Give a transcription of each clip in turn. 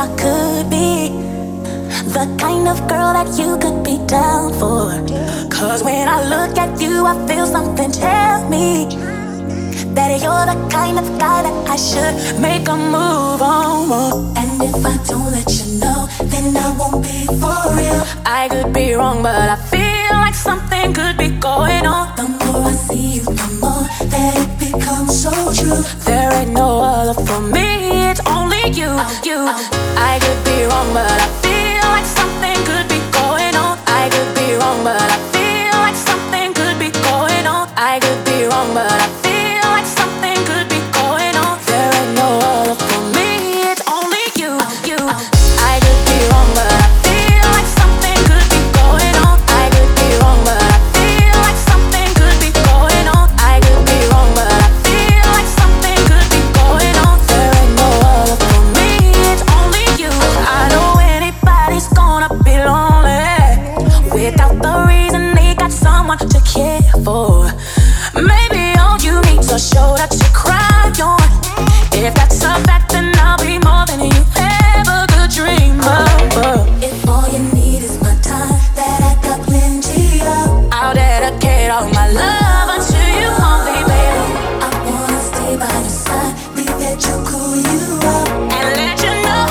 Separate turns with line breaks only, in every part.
I could be the kind of girl that you could be down for. Cause when I look at you, I feel something tell me that you're the kind of guy that I should make a move on. And if I don't let you know, then I won't be for real. I could be wrong, but I feel like something could be going on. The more I see you, the more that it becomes so true. There ain't no other for me, it's only you. I could be wrong, but I feel like something could be going on. I could be wrong, but I feel like something could be going on. I could be wrong, but I feel like something could be going on. There ain't no other for me, it's only you. I could be wrong, but I feel like something could be going on. I could be wrong, but I feel like something could be going on. I could be wrong, but I feel like something could be going on. There ain't no other for me, it's only you. I know anybody's gonna be lonely without the reason they got someone to care for. Maybe all you need's a shoulder to cry on. If that's a fact, then I'll be more than you ever could dream of. If all you need is my time, that I got plenty of, I'll dedicate all my love unto you only, baby. I wanna stay by your side, leave that you cool you up, and let you know.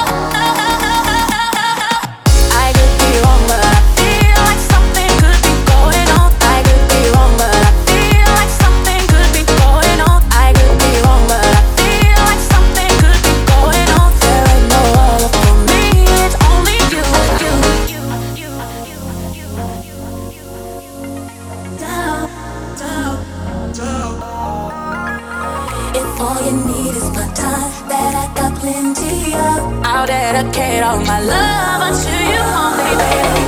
I could be wrong, but I feel like something could be going on. I could be wrong, but I feel like something could be going on. I could be wrong, but I feel like something could be going on. There ain't no other for me, it's only you. If all you need is my time, that I got plenty of, I'll dedicate all my love unto you only, baby.